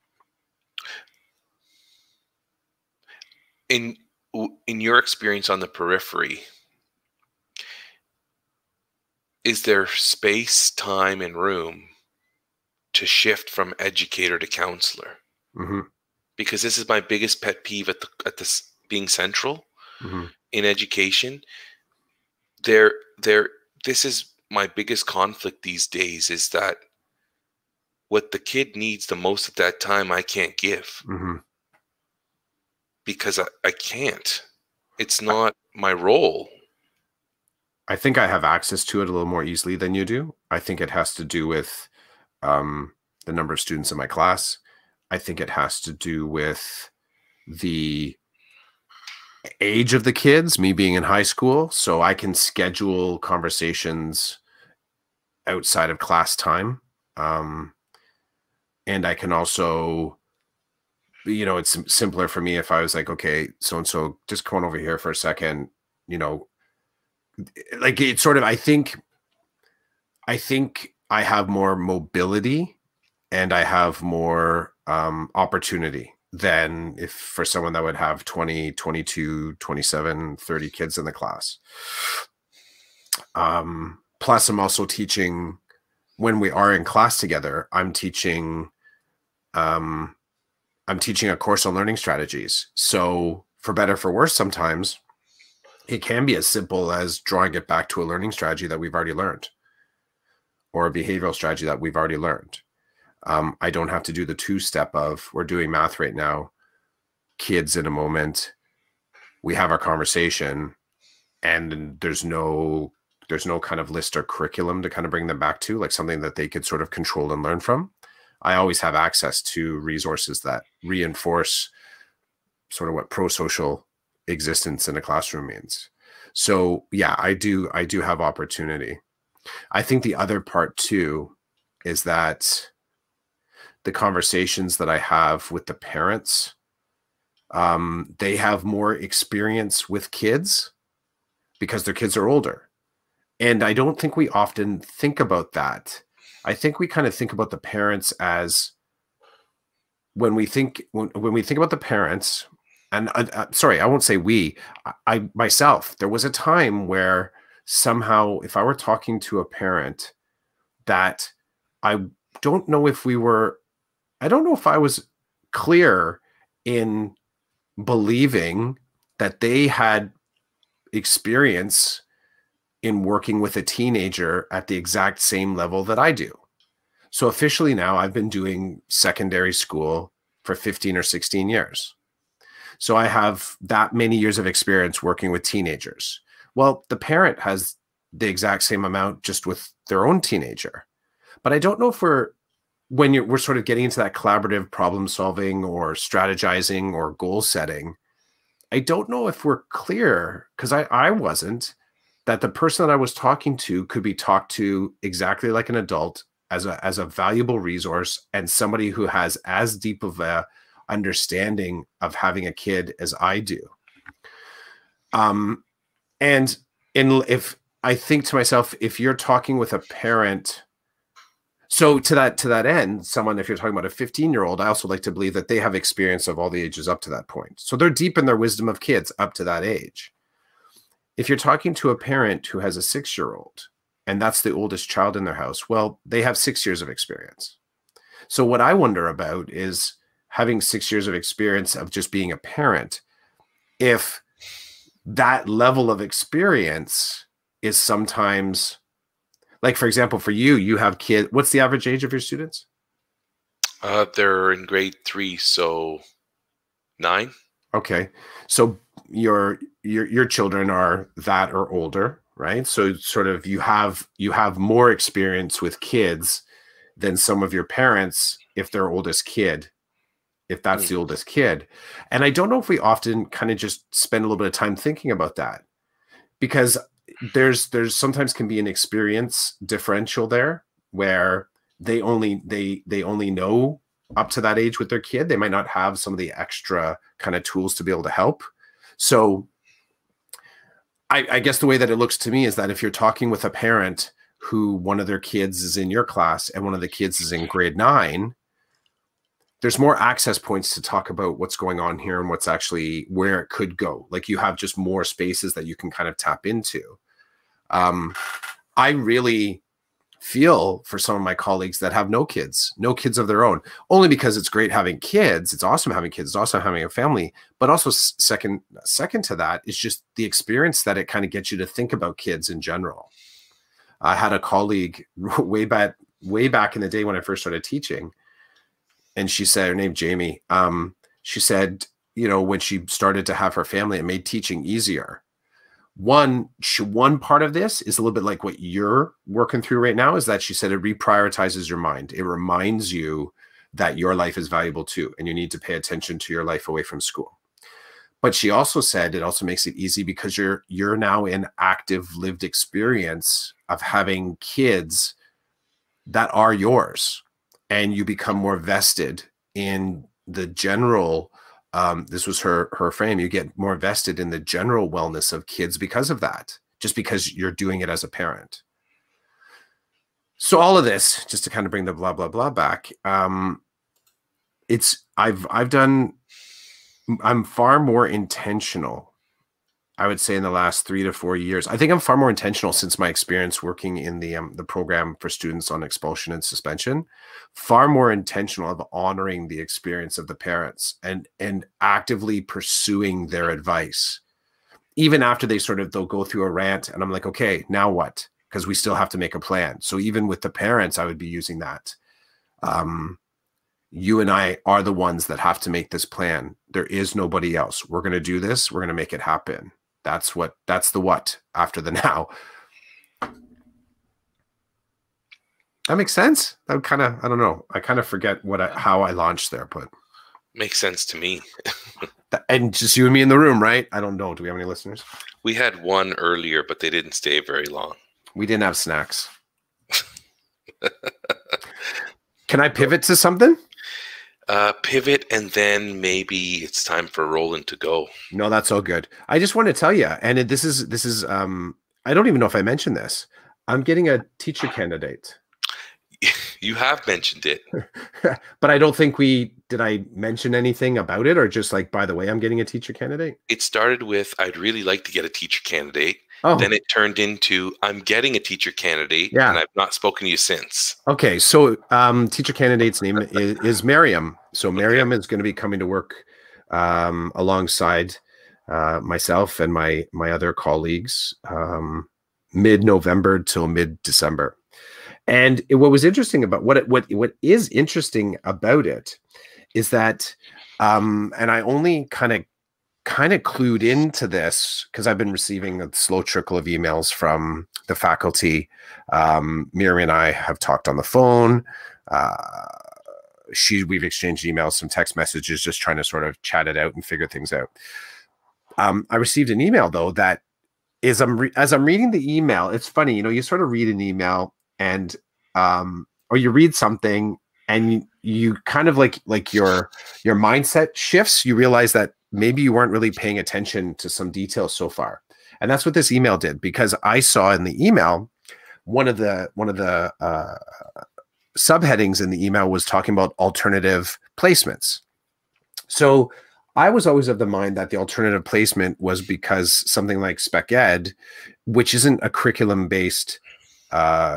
In, in your experience on the periphery, is there space, time, and room to shift from educator to counselor? Mm-hmm. Because this is my biggest pet peeve at the, at this being central mm-hmm. in education. There, there, this is my biggest conflict these days, is that what the kid needs the most at that time, I can't give. Mm-hmm. Because I, I can't. It's not my role. I think I have access to it a little more easily than you do. I think it has to do with um, the number of students in my class. I think it has to do with the age of the kids, me being in high school. So I can schedule conversations outside of class time. Um, and I can also, you know, it's simpler for me if I was like, okay, so-and-so, just come on over here for a second, you know, like it's sort of, I think, I think I have more mobility and I have more um, opportunity than if for someone that would have twenty, twenty-two, twenty-seven, thirty kids in the class. Um, plus I'm also teaching, when we are in class together, I'm teaching, um, I'm teaching a course on learning strategies. So for better, for worse, sometimes it can be as simple as drawing it back to a learning strategy that we've already learned, or a behavioral strategy that we've already learned. Um, I don't have to do the two-step of, we're doing math right now, kids in a moment, we have our conversation, and there's no there's no kind of list or curriculum to kind of bring them back to, like something that they could sort of control and learn from. I always have access to resources that reinforce sort of what pro-social existence in a classroom means. So yeah, I do, I do have opportunity. I think the other part too is that the conversations that I have with the parents, um, they have more experience with kids because their kids are older. And I don't think we often think about that. I think we kind of think about the parents as, when we think, when, when we think about the parents, and uh, uh, sorry, I won't say we, I, I myself, there was a time where somehow if I were talking to a parent, that I don't know if we were, I don't know if I was clear in believing that they had experience in working with a teenager at the exact same level that I do. So officially now I've been doing secondary school for fifteen or sixteen years. So I have that many years of experience working with teenagers. Well, the parent has the exact same amount just with their own teenager. But I don't know if we're, when you're, we're sort of getting into that collaborative problem solving or strategizing or goal setting, I don't know if we're clear, because I, I wasn't, that the person that I was talking to could be talked to exactly like an adult, as a, as a valuable resource, and somebody who has as deep of a understanding of having a kid as I do. Um, and in, if I think to myself, if you're talking with a parent, so to that, to that end, someone, if you're talking about a fifteen year old, I also like to believe that they have experience of all the ages up to that point. So they're deep in their wisdom of kids up to that age. If you're talking to a parent who has a six year old and that's the oldest child in their house, well, they have six years of experience. So what I wonder about is, having six years of experience of just being a parent, if that level of experience is sometimes, like, for example, for you, you have kids. What's the average age of your students? Uh, they're in grade three, so nine. Okay. So your, your, your children are that or older, right? So sort of you have, you have more experience with kids than some of your parents, if their oldest kid, if that's the oldest kid. And I don't know if we often kind of just spend a little bit of time thinking about that, because there's, there's sometimes can be an experience differential there where they only, they, they only know up to that age with their kid. They might not have some of the extra kind of tools to be able to help. So I, I guess the way that it looks to me is that if you're talking with a parent who one of their kids is in your class and one of the kids is in grade nine, there's more access points to talk about what's going on here and what's actually where it could go. Like you have just more spaces that you can kind of tap into. Um, I really feel for some of my colleagues that have no kids, no kids of their own, only because it's great having kids. It's awesome having kids. It's awesome having a family, but also second, second to that is just the experience that it kind of gets you to think about kids in general. I had a colleague way back, way back in the day when I first started teaching, and she said, her name Jamie. Um, she said, you know, when she started to have her family, it made teaching easier. One, one part of this is a little bit like what you're working through right now, is that she said it reprioritizes your mind. It reminds you that your life is valuable too, and you need to pay attention to your life away from school. But she also said it also makes it easy because you're you're now in active lived experience of having kids that are yours, and you become more vested in the general. Um, this was her her frame. You get more vested in the general wellness of kids because of that, just because you're doing it as a parent. So all of this, just to kind of bring the blah blah blah back, um, it's I've I've done. I'm far more intentional, I would say, in the last three to four years. I think I'm far more intentional since my experience working in the um, the program for students on expulsion and suspension. Far more intentional of honoring the experience of the parents and and actively pursuing their advice, even after they sort of they'll go through a rant, and I'm like, okay, now what? Because we still have to make a plan. So even with the parents, I would be using that. Um, You and I are the ones that have to make this plan. There is nobody else. We're going to do this. We're going to make it happen. That's what, that's the what after the now. That makes sense. That kind of, I don't know. I kind of forget what I, how I launched there, but makes sense to me. And just you and me in the room, right? I don't know. Do we have any listeners? We had one earlier, but they didn't stay very long. We didn't have snacks. Can I pivot to something? Uh, pivot, and then maybe it's time for Roland to go. No, that's all good. I just want to tell you, and it, this is this is um, I don't even know if I mentioned this. I'm getting a teacher candidate. You have mentioned it, but I don't think we did. I mention anything about it, or just like, by the way, I'm getting a teacher candidate. It started with, I'd really like to get a teacher candidate. Oh. Then it turned into, I'm getting a teacher candidate, yeah. and I've not spoken to you since. Okay, so um, teacher candidate's name is, is Miriam. So Miriam okay. is going to be coming to work um, alongside uh, myself and my my other colleagues um, mid-November till mid-December. And it, what was interesting about what it, what what is interesting about it is that, um, and I only kind of. kind of clued into this because I've been receiving a slow trickle of emails from the faculty. Um, Miriam and I have talked on the phone. Uh, she, we've exchanged emails, some text messages, just trying to sort of chat it out and figure things out. Um, I received an email though that is, I'm re- as I'm reading the email, it's funny, you know, you sort of read an email and, um, or you read something and you, you kind of like, like your, your mindset shifts. You realize that maybe you weren't really paying attention to some details so far. And that's what this email did, because I saw in the email, one of the, one of the uh, subheadings in the email was talking about alternative placements. So I was always of the mind that the alternative placement was because something like Spec Ed, which isn't a curriculum-based uh,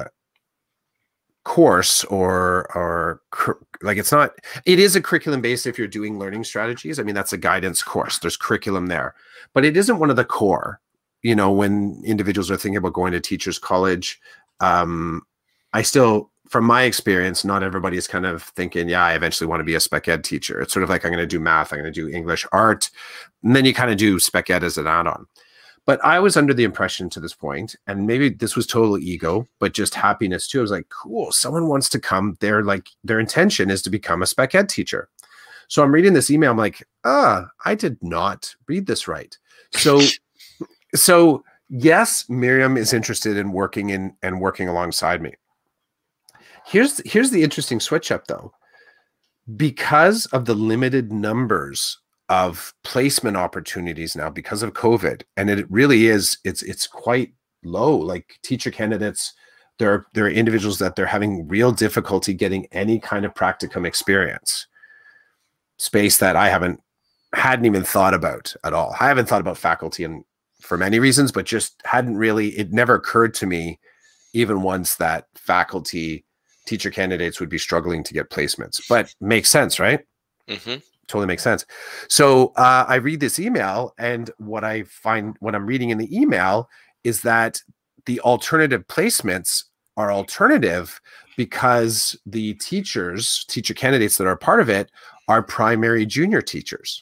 course or or like it's not it is a curriculum based if you're doing learning strategies. I mean, that's a guidance course, there's curriculum there, but it isn't one of the core, you know, when individuals are thinking about going to teachers college. um I still, from my experience, not everybody is kind of thinking, yeah, I eventually want to be a Spec Ed teacher. It's sort of like, I'm going to do math, I'm going to do English, art, and then you kind of do Spec Ed as an add-on. But I was under the impression to this point, and maybe this was total ego, but just happiness too. I was like, cool, someone wants to come. They're like, their intention is to become a Spec Ed teacher. So I'm reading this email. I'm like, ah, I did not read this right. So, so yes, Miriam is interested in working in and working alongside me. Here's, here's the interesting switch up though. Because of the limited numbers of placement opportunities now because of COVID. And it really is, it's it's quite low. Like teacher candidates, there are, there are individuals that they're having real difficulty getting any kind of practicum experience. Space that I haven't, hadn't even thought about at all. I haven't thought about faculty and for many reasons, but just hadn't really, it never occurred to me even once that faculty teacher candidates would be struggling to get placements, but makes sense, right? Mm-hmm. Totally makes sense. So uh, I read this email, and what I find, what I'm reading in the email is that the alternative placements are alternative because the teachers, teacher candidates that are part of it are primary junior teachers.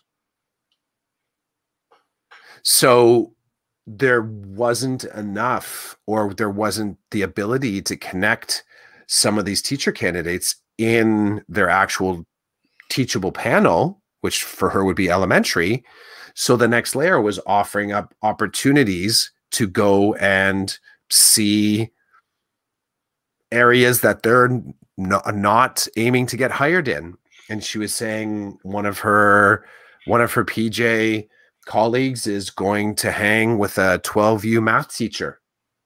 So there wasn't enough, or there wasn't the ability to connect some of these teacher candidates in their actual teachable panel, which for her would be elementary. So the next layer was offering up opportunities to go and see areas that they're not, not aiming to get hired in. And she was saying one of her, one of her P J colleagues is going to hang with a twelve U math teacher.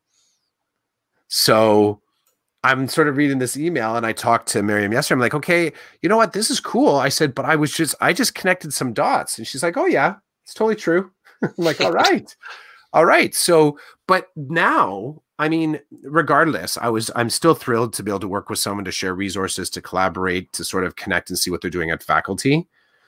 So I'm sort of reading this email, and I talked to Miriam yesterday. I'm like, okay, you know what? This is cool. I said, but I was just, I just connected some dots. And she's like, oh yeah, it's totally true. I'm like, all right. All right. So, but now, I mean, regardless, I was, I'm still thrilled to be able to work with someone, to share resources, to collaborate, to sort of connect and see what they're doing at faculty.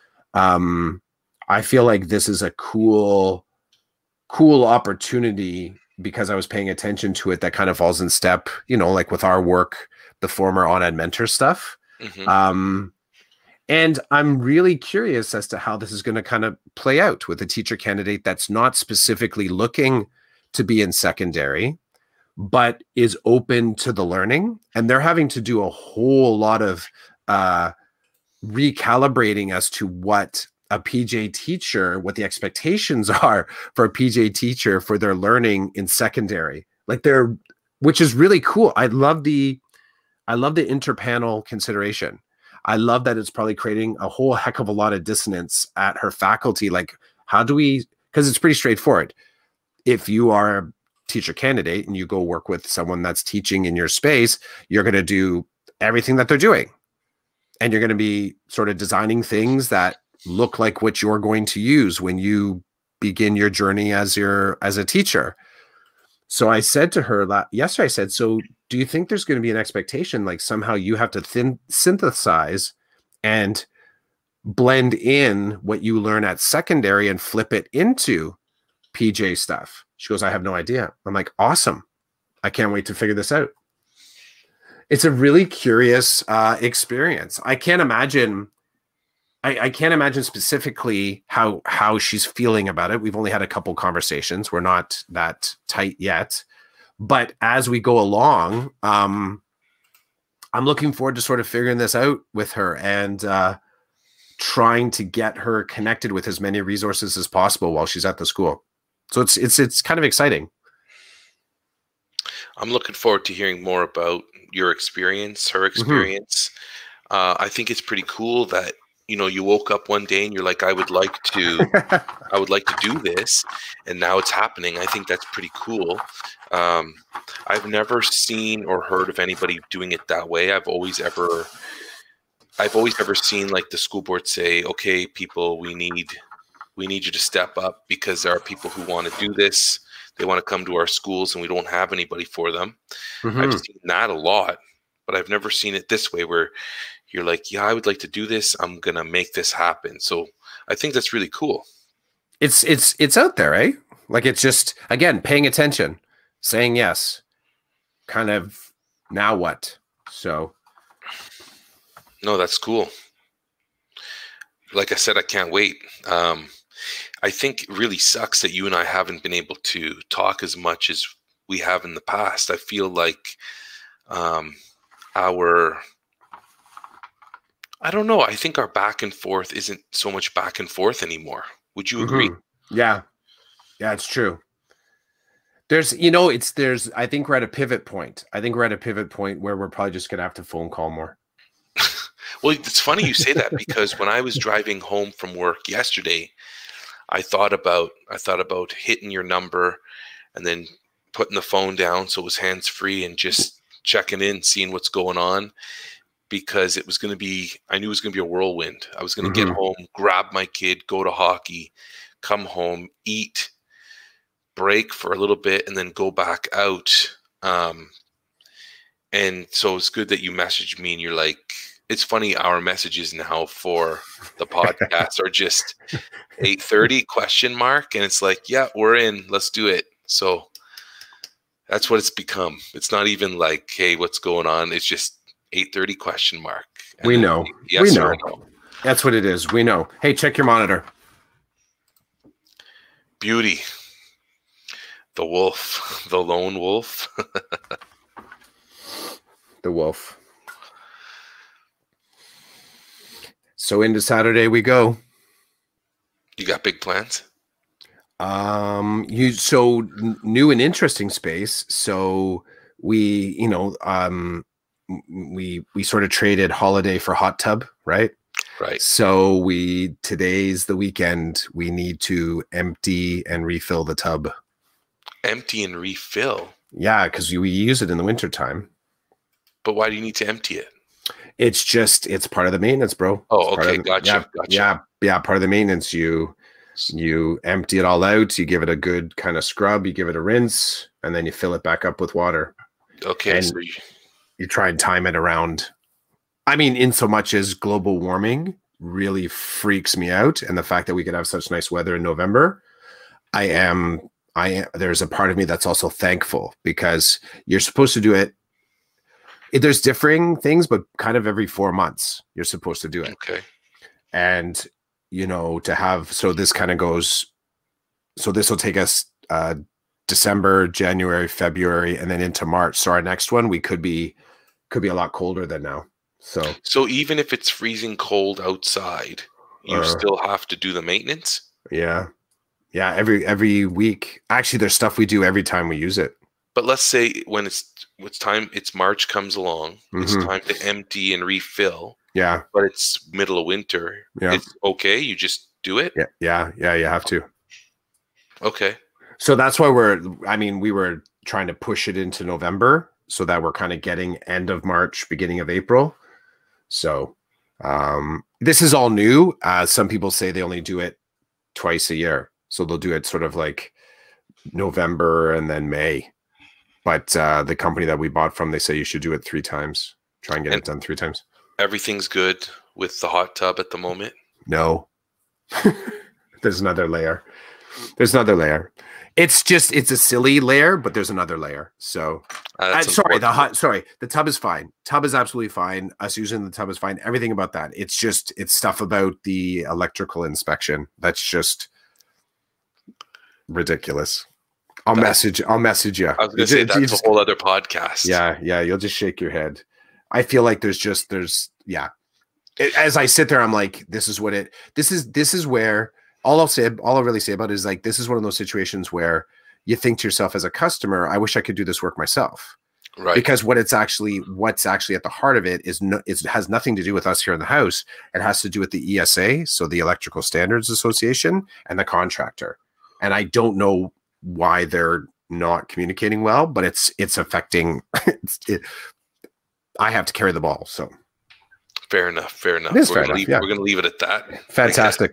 Um, I feel like this is a cool, cool opportunity because I was paying attention to it, that kind of falls in step, you know, like with our work, the former on-ed mentor stuff. Mm-hmm. Um, and I'm really curious as to how this is going to kind of play out with a teacher candidate that's not specifically looking to be in secondary, but is open to the learning. And they're having to do a whole lot of uh, recalibrating as to what a P J teacher, what the expectations are for a P J teacher for their learning in secondary. Like they're, which is really cool. I love the, I love the interpanel consideration. I love that it's probably creating a whole heck of a lot of dissonance at her faculty. Like, how do we, because it's pretty straightforward. If you are a teacher candidate and you go work with someone that's teaching in your space, you're going to do everything that they're doing. And you're going to be sort of designing things that look like what you're going to use when you begin your journey as your as a teacher. So I said to her that yesterday, I said, so do you think there's going to be an expectation, like somehow you have to thin, synthesize and blend in what you learn at secondary and flip it into P J stuff? She goes, I have no idea. I'm like, awesome. I can't wait to figure this out. It's a really curious uh, experience. I can't imagine I, I can't imagine specifically how how she's feeling about it. We've only had a couple conversations. We're not that tight yet. But as we go along, um, I'm looking forward to sort of figuring this out with her and uh, trying to get her connected with as many resources as possible while she's at the school. So it's it's it's kind of exciting. I'm looking forward to hearing more about your experience, her experience. Mm-hmm. Uh, I think it's pretty cool that, you know, you woke up one day and you're like, I would like to, I would like to do this, and now it's happening. I think that's pretty cool. Um, I've never seen or heard of anybody doing it that way. I've always ever, I've always ever seen like the school board say, okay, people, we need, we need you to step up because there are people who want to do this. They want to come to our schools and we don't have anybody for them. Mm-hmm. I've seen that a lot, but I've never seen it this way where you're like, yeah, I would like to do this. I'm going to make this happen. So I think that's really cool. It's, it's, it's out there, eh? Like, it's just, again, paying attention, saying yes, kind of now what? So. No, that's cool. Like I said, I can't wait. Um, I think it really sucks that you and I haven't been able to talk as much as we have in the past. I feel like um, our, I don't know, I think our back and forth isn't so much back and forth anymore. Would you agree? Mm-hmm. Yeah. Yeah, it's true. There's, you know, it's, there's, I think we're at a pivot point. I think we're at a pivot point where we're probably just going to have to phone call more. Well, it's funny you say that because when I was driving home from work yesterday, I thought about I thought about hitting your number and then putting the phone down so it was hands free and just checking in, seeing what's going on, because it was going to be I knew it was going to be a whirlwind. I was going to Mhm. get home, grab my kid, go to hockey, come home, eat, break for a little bit, and then go back out. Um, and so it's good that you messaged me and you're like, it's funny, our messages now for the podcast are just eight thirty question mark. And it's like, yeah, we're in, let's do it. So that's what it's become. It's not even like, hey, what's going on? It's just eight thirty question mark. And We then know. yes We or know. no. That's what it is. We know. Hey, check your monitor. Beauty. The wolf. The lone wolf. The wolf. So into Saturday we go. You got big plans? Um, you so n- new and interesting space. So we, you know, um, m- we we sort of traded holiday for hot tub, right? Right. So we today's the weekend. We need to empty and refill the tub. Empty and refill. Yeah, because we use it in the wintertime. But why do you need to empty it? It's just it's part of the maintenance, bro. Oh, It's part okay, of the- gotcha, Yeah, gotcha. yeah, yeah. Part of the maintenance. You you empty it all out. You give it a good kind of scrub. You give it a rinse, and then you fill it back up with water. Okay, And so you, you try and time it around. I mean, in so much as global warming really freaks me out, and the fact that we could have such nice weather in November, I am. I am. There's a part of me that's also thankful because you're supposed to do it. There's differing things, but kind of every four months you're supposed to do it. okay. And you know, to have so this kind of goes. So this will take us uh, December, January, February, and then into March. So our next one we could be could be a lot colder than now. So So even if it's freezing cold outside, you Uh. still have to do the maintenance? yeah, yeah. Every every week, actually, there's stuff we do every time we use it. But let's say when it's it's time, it's March comes along, it's Mhm. time to empty and refill, Yeah, but it's middle of winter. Yeah. It's okay, you just do it? yeah, yeah, yeah. You have to. Okay. So that's why we're. I mean, we were trying to push it into November so that we're kind of getting end of March, beginning of April. So um, this is all new. Uh, some people say they only do it twice a year, so they'll do it sort of like November and then May. But uh, the company that we bought from, they say you should do it three times. Try and get And- it done three times. Everything's good with the hot tub at the moment? No, there's another layer. There's another layer. It's just it's a silly layer, but there's another layer. So Uh, uh, that's sorry, the important. hot sorry, the tub is fine. Tub is absolutely fine. Us using the tub is fine. Everything about that. It's just it's stuff about the electrical inspection that's just ridiculous. I'll That- message. I'll message you. I was going to say, that's a whole other podcast. Yeah, yeah. You'll just shake your head. I feel like there's just there's yeah. It- as I sit there, I'm like, this is what it. This is this is where all I'll say. All I'll really say about it is like this is one of those situations where you think to yourself as a customer, I wish I could do this work myself. Right. Because what it's actually what's actually at the heart of it is no, it has nothing to do with us here in the house. It has to do with the E S A, so the Electrical Standards Association, and the contractor. And I don't know why they're not communicating well, but it's it's affecting. It's, it, I have to carry the ball, so Fair enough. Fair enough. It is we're fair gonna enough, leave, yeah. We're going to leave it at that. fantastic.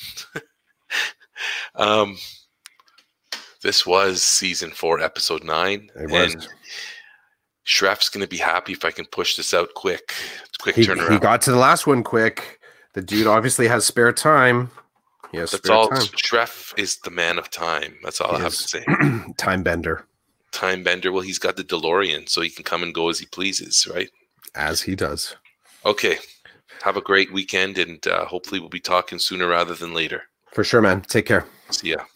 Um, this was season four, episode nine, It was. and Shref's going to be happy if I can push this out quick. Quick He, turnaround. he got to the last one quick. The dude obviously has spare time. He has That's spare all. time. Shref is the man of time. That's all He I have is. to say. Time bender, Time bender. Well, he's got the DeLorean, so he can come and go as he pleases, right? as he does. Okay. Have a great weekend, and uh, hopefully we'll be talking sooner rather than later. For sure, man. Take care. See ya.